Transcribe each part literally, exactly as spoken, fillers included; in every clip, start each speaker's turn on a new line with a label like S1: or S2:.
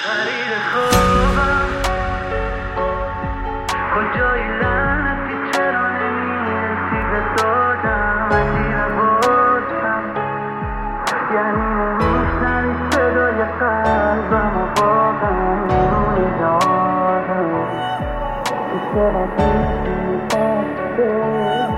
S1: فرید خوبم کجایی لعنتی چرا نمیرسی به دادم عجیبه باشم یعنی نمیشنوی صدای قلبم و واقعا میمونی یادم که چرا پیشی بسته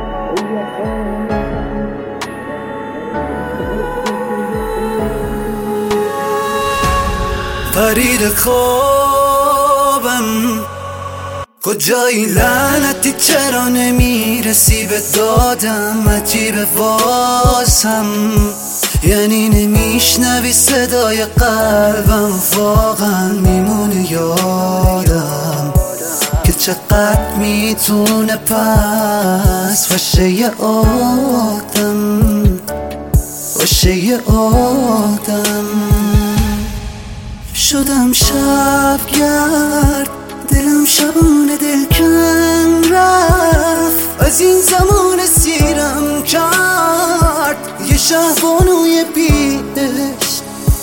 S2: فرید خوابم کجایی لعنتی چرا نمیرسی به دادم عجیبه واسم یعنی نمیشنوی صدای قلبم واقعا میمونه یادم که چقدر میتونه پس باشه یه آدم باشه یه آدم شدم شبگرد دلم شبونه دلکن رفت از این زمان سیرم کرد یه شهبانوی بیش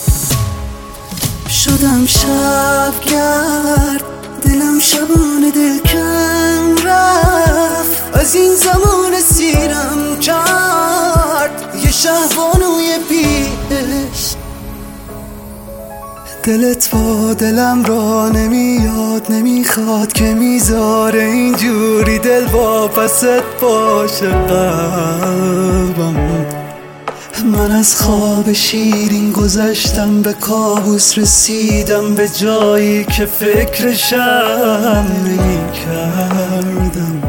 S2: شدم شبگرد دلم شبونه دلکن رفت از این زمان سیرم کرد یه شهبانوی بیش دلت با دلم را نمیاد نمیخواد که میذاره اینجوری دل واپست باشه قلبم من از خواب شیرین گذشتم به کابوس رسیدم به جایی که فکرشم نمیکردم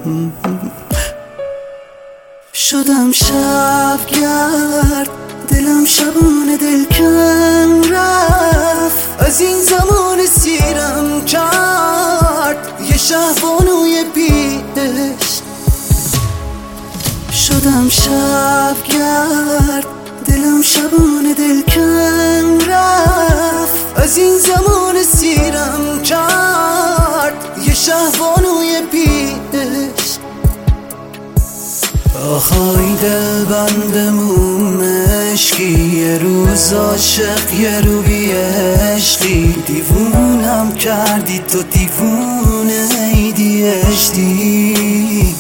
S2: شدم شبگرد دلم شبونه دلکن رفت از این زمان سیرم کرد یه شهبانوی بیش شدم شبگرد دلم شبونه دلکن رفت از این زمان سیرم کرد یه شهبانوی بیش آخای دل بندمون عشقی یه روز عاشق یه رو بی عشقی دیوونم کردی تو دیوونه ایدی اشتی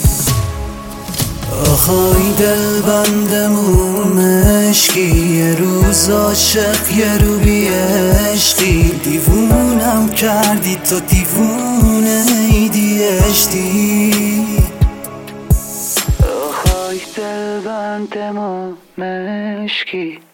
S2: آخای دل بندمون عشقی یه روز عاشق یه رو بی عشقی دیوونم کردی تو دیوونه ایدی اشتی
S1: دل بند ما مشکی